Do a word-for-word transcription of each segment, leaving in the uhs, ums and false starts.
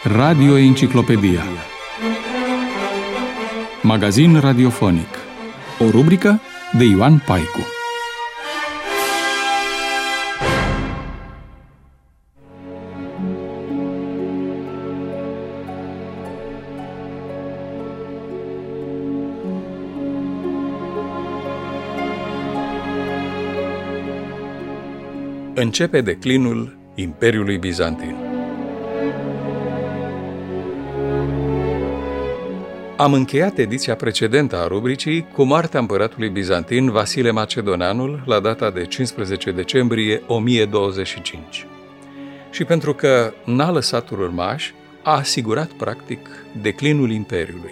Radio Enciclopedia. Magazin radiofonic. O rubrică de Ioan Paicu. Începe declinul Imperiului Bizantin. Am încheiat ediția precedentă a rubricii cu moartea împăratului bizantin Vasile Macedoneanul la data de cincisprezece decembrie o mie douăzeci și cinci. Și pentru că n-a lăsat urmași, a asigurat practic declinul Imperiului.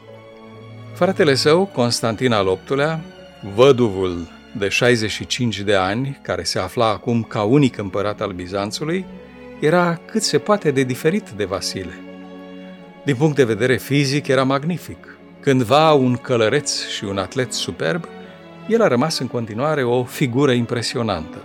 Fratele său, Constantin al optulea, văduvul de șaizeci și cinci de ani, care se afla acum ca unic împărat al Bizanțului, era cât se poate de diferit de Vasile. Din punct de vedere fizic era magnific. Cândva un călăreț și un atlet superb, el a rămas în continuare o figură impresionantă.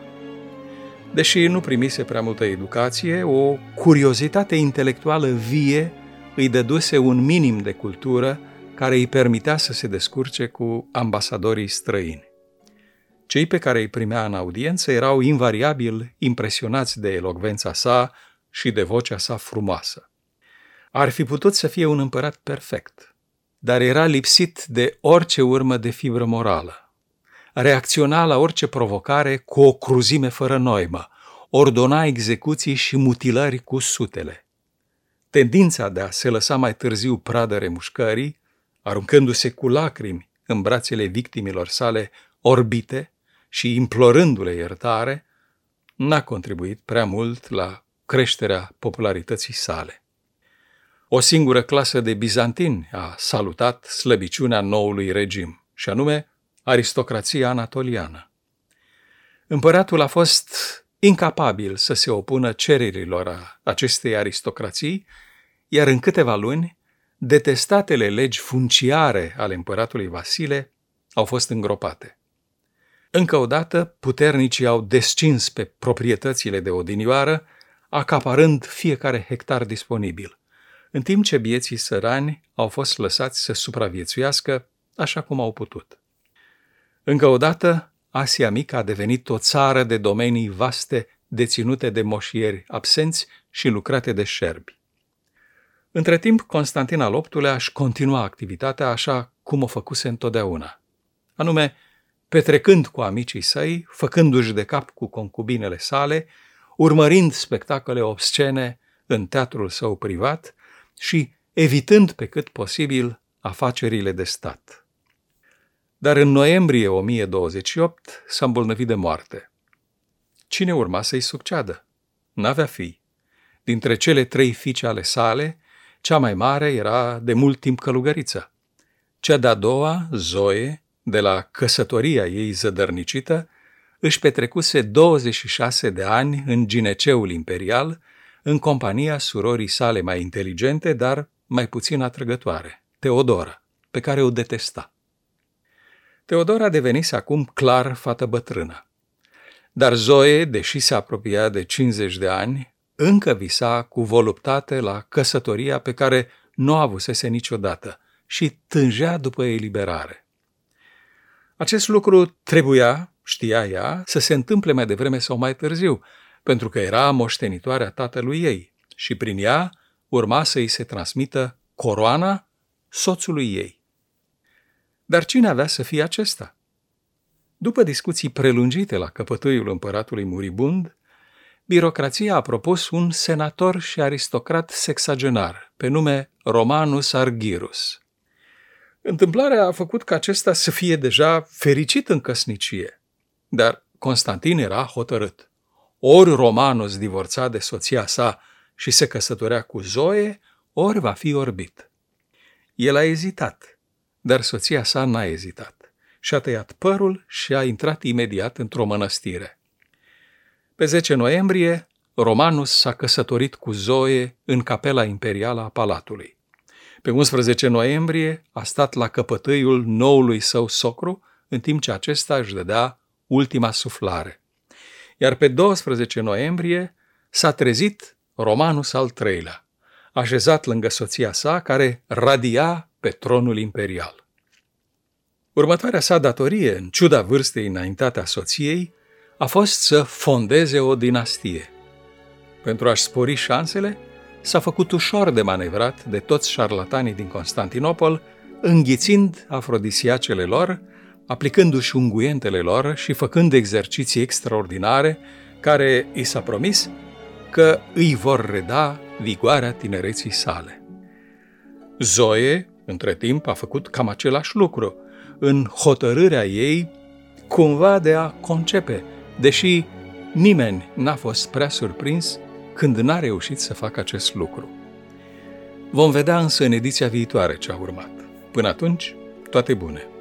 Deși nu primise prea multă educație, o curiozitate intelectuală vie îi dăduse un minim de cultură care îi permitea să se descurce cu ambasadorii străini. Cei pe care îi primea în audiență erau invariabil impresionați de elocvența sa și de vocea sa frumoasă. Ar fi putut să fie un împărat perfect, dar era lipsit de orice urmă de fibră morală. Reacționa la orice provocare cu o cruzime fără noimă, ordona execuții și mutilări cu sutele. Tendința de a se lăsa mai târziu pradă remușcării, aruncându-se cu lacrimi în brațele victimilor sale orbite și implorându-le iertare, n-a contribuit prea mult la creșterea popularității sale. O singură clasă de bizantini a salutat slăbiciunea noului regim, și anume aristocrația anatoliană. Împăratul a fost incapabil să se opună cererilor acestei aristocrații, iar în câteva luni, detestatele legi funciare ale împăratului Vasile au fost îngropate. Încă o dată, puternicii au descins pe proprietățile de odinioară, acaparând fiecare hectar disponibil, în timp ce bieții sărani au fost lăsați să supraviețuiască așa cum au putut. Încă o dată, Asia Mică a devenit o țară de domenii vaste deținute de moșieri absenți și lucrate de șerbi. Între timp, Constantin al optulea își continua activitatea așa cum o făcuse întotdeauna, anume petrecând cu amicii săi, făcându-și de cap cu concubinele sale, urmărind spectacole obscene în teatrul său privat și evitând pe cât posibil afacerile de stat. Dar în noiembrie o mie douăzeci și opt s-a îmbolnăvit de moarte. Cine urma să-i succeadă? N-avea fii. Dintre cele trei fiice ale sale, cea mai mare era de mult timp călugăriță. Cea de-a doua, Zoe, de la căsătoria ei zădărnicită, își petrecuse douăzeci și șase de ani în gineceul imperial, în compania surorii sale mai inteligente, dar mai puțin atrăgătoare, Teodora, pe care o detesta. Teodora devenise acum clar fată bătrână. Dar Zoe, deși se apropia de cincizeci de ani, încă visa cu voluptate la căsătoria pe care nu o avusese niciodată și tângea după eliberare. Acest lucru trebuia, știa ea, să se întâmple mai devreme sau mai târziu, pentru că era moștenitoarea tatălui ei și prin ea urma să îi se transmită coroana soțului ei. Dar cine avea să fie acesta? După discuții prelungite la căpătâiul împăratului muribund, birocrația a propus un senator și aristocrat sexagenar, pe nume Romanus Argyrus. Întâmplarea a făcut ca acesta să fie deja fericit în căsnicie, dar Constantin era hotărât. Ori Romanus divorța de soția sa și se căsătorea cu Zoe, ori va fi orbit. El a ezitat, dar soția sa n-a ezitat. Și-a tăiat părul și a intrat imediat într-o mănăstire. Pe zece noiembrie, Romanus s-a căsătorit cu Zoe în capela imperială a palatului. Pe unsprezece noiembrie a stat la căpătâiul noului său socru, în timp ce acesta își dădea ultima suflare. Iar pe doisprezece noiembrie s-a trezit Romanus al treilea, așezat lângă soția sa, care radia pe tronul imperial. Următoarea sa datorie, în ciuda vârstei înaintate a soției, a fost să fondeze o dinastie. Pentru a-și spori șansele, s-a făcut ușor de manevrat de toți șarlatanii din Constantinopol, înghițind afrodisiacele lor, aplicându-și unguientele lor și făcând exerciții extraordinare care i s-a promis că îi vor reda vigoarea tinereții sale. Zoe, între timp, a făcut cam același lucru, în hotărârea ei cumva de a concepe, deși nimeni n-a fost prea surprins când n-a reușit să facă acest lucru. Vom vedea însă în ediția viitoare ce a urmat. Până atunci, toate bune!